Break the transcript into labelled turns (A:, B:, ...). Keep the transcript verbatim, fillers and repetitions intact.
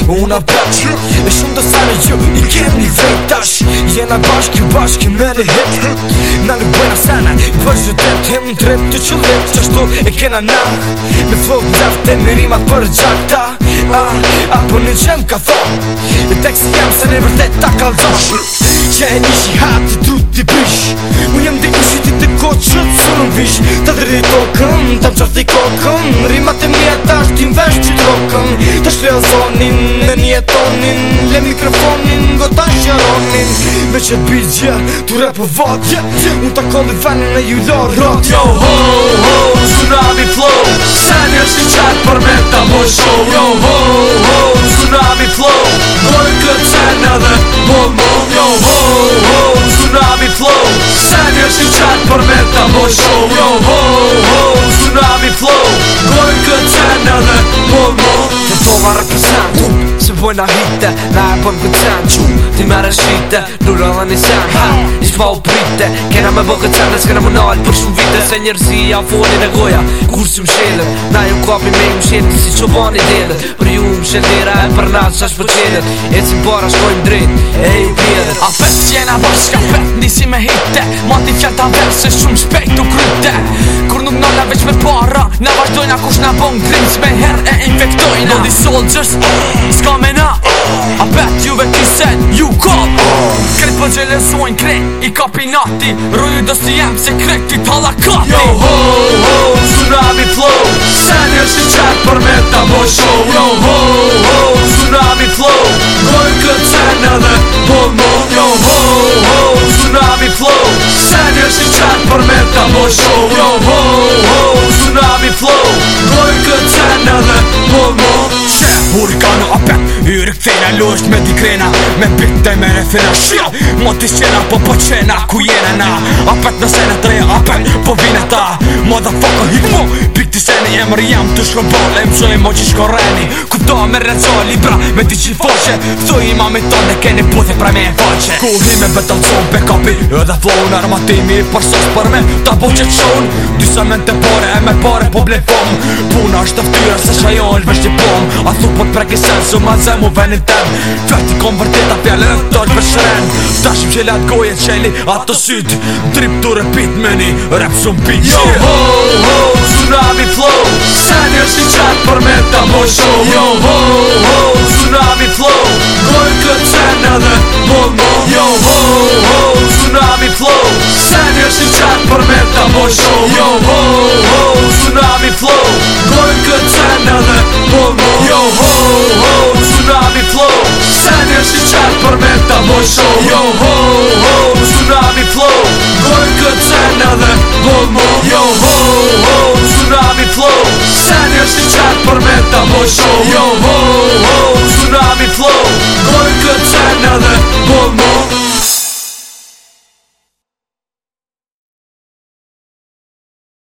A: Unë apet E shumë do sare ju I kemi vrejt tash Jena bashki bashki me le hit Na nuk bëjna sana I përsh dhe tërt Hem në tret të qëllit Qashtu e kena na Me flow lefte me rimat për gjakta Ah, apo në gjem ka thon E tek si jam se në vërtet ta kalzon Që e nishi hati tu t'i prish Unë jem dhe ishi ti të koqët Së në vish Ta dheri tokën Ta më qartë i kokën Rimat e mija ta është t'im vesh që t'rokën Ta shreja zonin Në njetonin Le mikrofonin Gota shjaronin Me që t'bizje Tu repo vodje Unë ta kolli venin e ju lor rot
B: Yo ho ho Tsunami flow Sen është i qatë për me ta bo show Yo ho ho Tsunami flow Dojnë këtë sen edhe bom bom Yo ho ho Tsunami flow Sen është i qatë për me ta bo show Yo ho ho Tsunami flow Dojnë këtë sen edhe bom bom
A: Të tova reprezentu Se bojna hite Na e bëm këtë sen Qu Ti mere shite Lura dhe një sen Ha Ish pa u prite Kena me bë këtë sen Dhe s'kena më nalë për shumë vite Se njërzia folin e goja Kur si më shelën Na ju kapi me më shelën Si që bani delet Për ju më shelera e për natë Qash për qelet E si bara shkojmë drejt E ju pjelet
C: A pet qena bashka pet Nisi me hite Ma ti fjall ta verë Se shumë shpejt u kryte Kur nuk nalla veç me para Na vazhdojna kush na bon grimës Me her e infektojna Body soldiers Ska me na A pet juve kisen Ju kop Kret po gjelesojnë kret I kapinati Roju do si jem se kret ti tala kati
B: Yo ho ho Tsunami flow Sen është i qatë për me ta bo show Yo ho ho Tsunami flow Dojnë këtë sen edhe bom bom Yo ho ho Tsunami flow Sen është i qatë për me ta bo show Yo ho ho Tsunami flow Dojnë këtë sen edhe bom bom
C: Hurrikano apet Yri këthejna lusht me di krena Me bitte me refina Shia Mo t'i qena po po qena Ku jena na Apet në sene të reja Apet po vine ta Motherfucker hit mo Pik t'i sene emër jam të shkobol E më qoj mo që shkoreni Kupto me reco libra Me ti që foqe Thuj ima me tonë Dhe keni puthe pra me e foqe Ku hi me betal qon pe kapi Edhe flow në armatimi Për sos për me Ta bo që qon Dysa men të pare E me pare po ble fom Puna është tëftyra Se shajon është veç t'i pom A thu po t'preki sensu ma zemu venin tem Fjati konvertita fjallë e të është bëshren Dashim që lat goje qeli ato syt Drip të repit meni rap shumë pit
B: Yo ho ho Tsunami flow Sen është i qatë për me ta bo show Yo ho ho Tsunami flow Dojnë këtë sen edhe bom bom Yo ho ho Tsunami flow Sen është i qatë për me ta bo show Yo ho ho Tsunami flow Dojnë këtë sen edhe bom bom Yo ho ho Tsunami flow Sen është i qatë për me ta bo show Yo ho ho Tsunami flow Dojnë këtë sen edhe bom bom Yo ho ho Tsunami flow Sen është i qatë për me ta bo show Yo ho ho